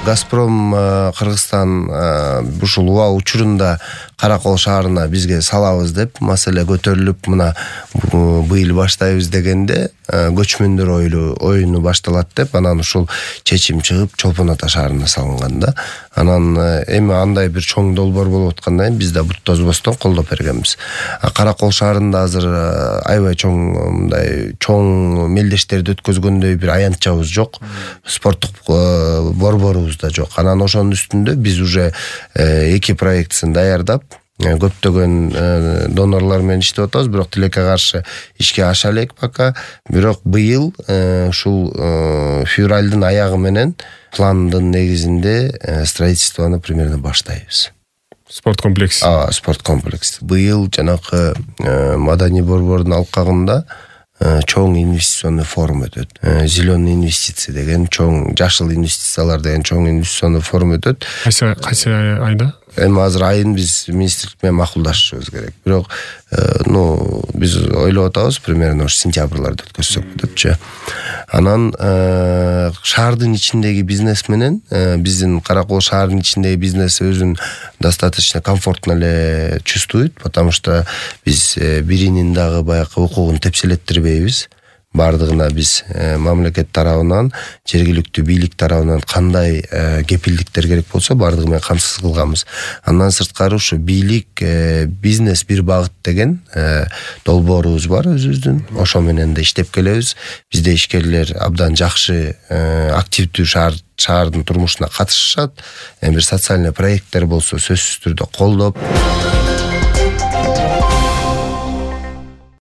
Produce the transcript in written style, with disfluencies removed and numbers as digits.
Газпром Кыргызстан ушул уба учурунда Каракол шаарына бизге салабыз деп маселе көтөрүлүп, мына быйыл баштайбыз дегенде көчмөндөр оюну башталат деп, анан ушул чечим чыгып Чолпон Ата шаарына салынган да. Анан эми андай бир чоң долбоор болуп аткандан кийин биз да бут тозбостон колдоп бергенбиз. Каракол шаарында азыр аябай чоң мелдештерди өткөзгөндөй бир аянтчабыз жок. Спорттук борборубуз да жок. Анан ошонун үстүндө биз уже 2 проектсин даярдап, көптөгөн донорлор менен иштеп атабыз, бирок тилекке каршы ишке аша элек пока. Бирок быйыл ушул февралдын аягы менен пландын негизинде строительствону примерно баштайбыз. Спорт комплекс. Спорт комплекс. Быйыл жанакы маданий борбордун алкагында чоң инвестиционный форум өтөт. Зеленый инвестиция деген чоң, жашыл инвестициялар деген чоң инвестиционный форум өтөт. Кайсы айда? Эми азыр айын биз министрлик менен макулдашышыбыз керек. Бирок биз ойлоп атабыз, примерно сентябрларда өткөзсөк депчи. Анан шаардын ичиндеги бизнес менен биздин Каракол шаарынын ичиндеги бизнес өзүн достаточно комфортно эле чувствует, потому что биз биринин дагы баягы укугун тепселеттирбейбиз. Бардыгына биз мамлекет тарабынан, жергиликтүү бийлик тарабынан кандай кепилдиктер керек болсо бардыгы менен камсыз кылганбыз. Андан сырткары ушу бийлик бизнес бир багыт деген долбоорубуз бар өзүбүздүн. Ошо менен да иштеп келебиз. Бизде ишкерлер абдан жакшы, активдүү шаардын турмушуна катышышат. Бир социальный проекттер болсо сөзсүз түрдө колдоп